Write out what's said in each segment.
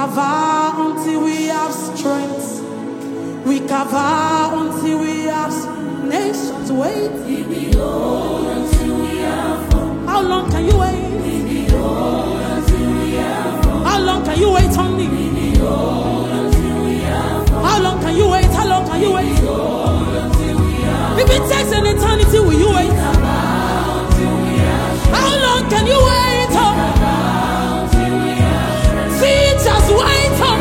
cover until we have strength. We cover until we have nations wait. We behold until we have hope. How long can you wait? We behold until we have hope. How long can you wait on me? We behold until we have hope. How long can you wait? How long can you wait? We behold until we have hope. If it takes an eternity, will you wait? How long can you wait? Teachers wait up.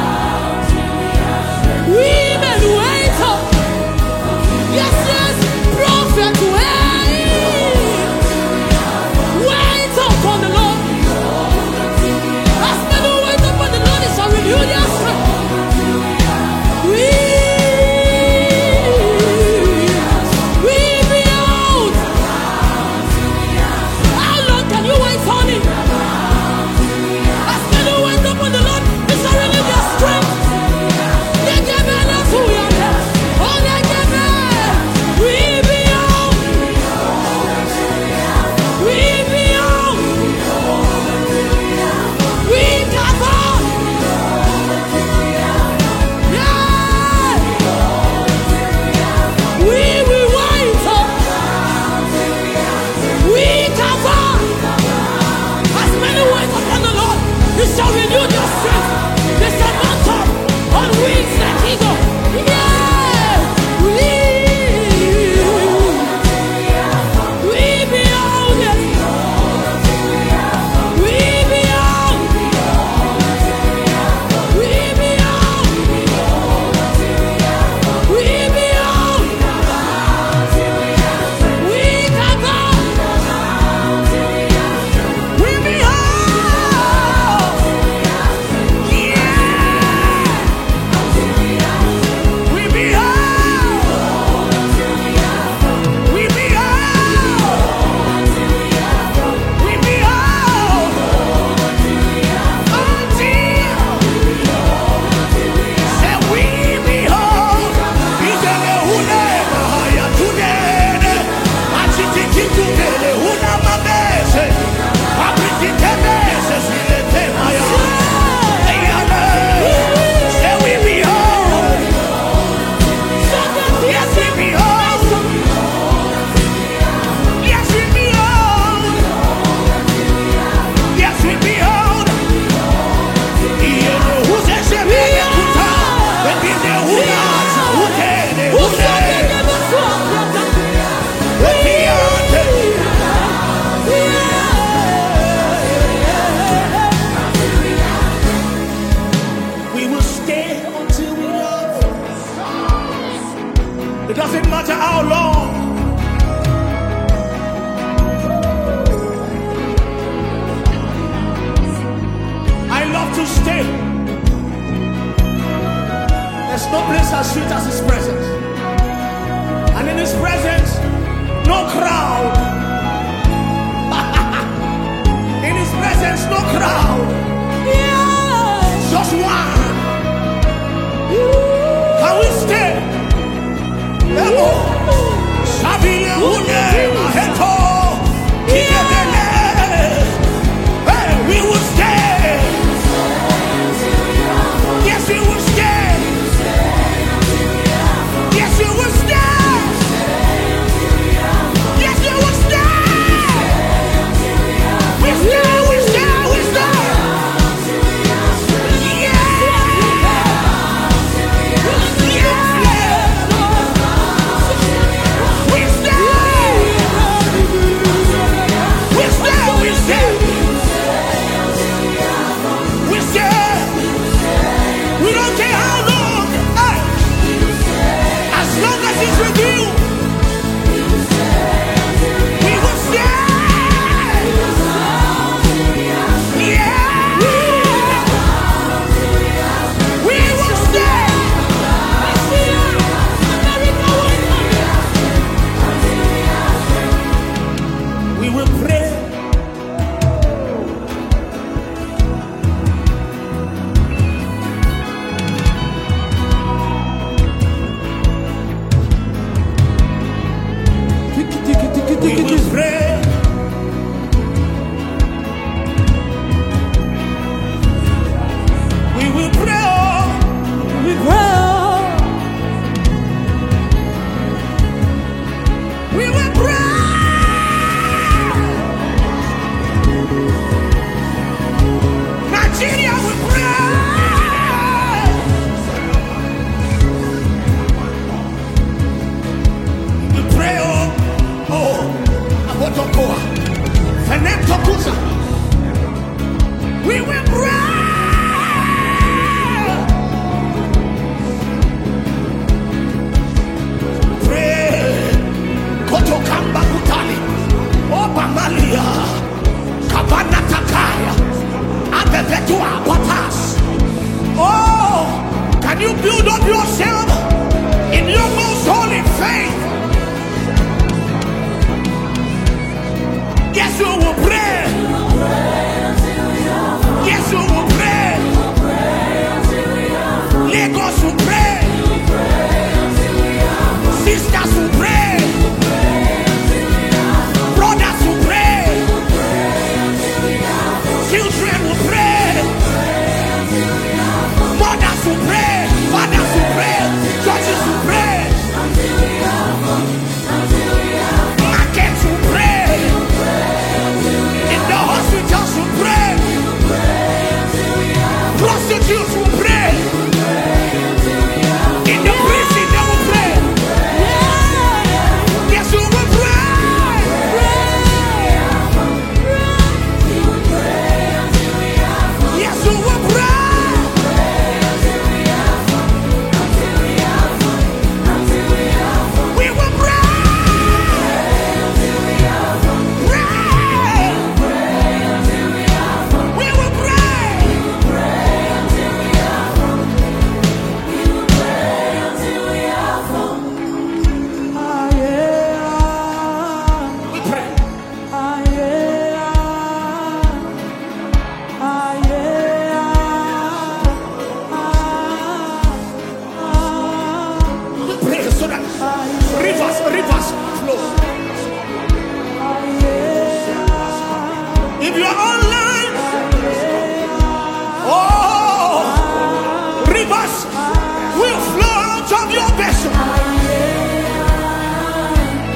Women wait up. Yes, yes, prophet wait. Wait up on the Lord. As men who wait up on the Lord, it shall renew their strength. We behold. How long can you wait on it? As men who wait up on the Lord, it shall renew their strength. They give me that's who we are. Oh, they give me. We behold. We behold. We cover. Yeah. We wait up. We cover. As many wait upon the Lord, He shall renew their strength. They shall mount up on wings like eagle. Yeah. We behold it. We behold. We behold. We behold. We cover. We behold. We behold. We behold. We behold. Say we behold. Izele hunema haya tunene. Achitiki tunene huna mabese. Apritikebese silete maya. Eyane. Say we behold. Yes, we behold. Yes, we behold. Yes, we behold. Iene huzeshe bene kuta. Bene hunaza hutene hune. Epiate. We will stay until we love. It doesn't matter how long. I love to stay. There's no place as sweet as His presence. And in His presence, no crowd. In His presence, no crowd. Just one. Can we stay? Emo. Sabine une maheto. Ikebele. Hey, we will stay. Yes, we will stay. Yes, we will stay. Yes, we will stay. We stay, we stay, we stay. Yeah.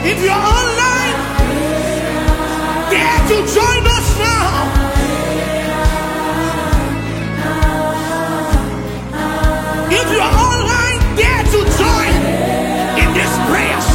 If you're online, dare to join us now. If you're online, dare to join in this prayers.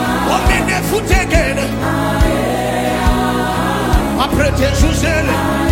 Prete Josele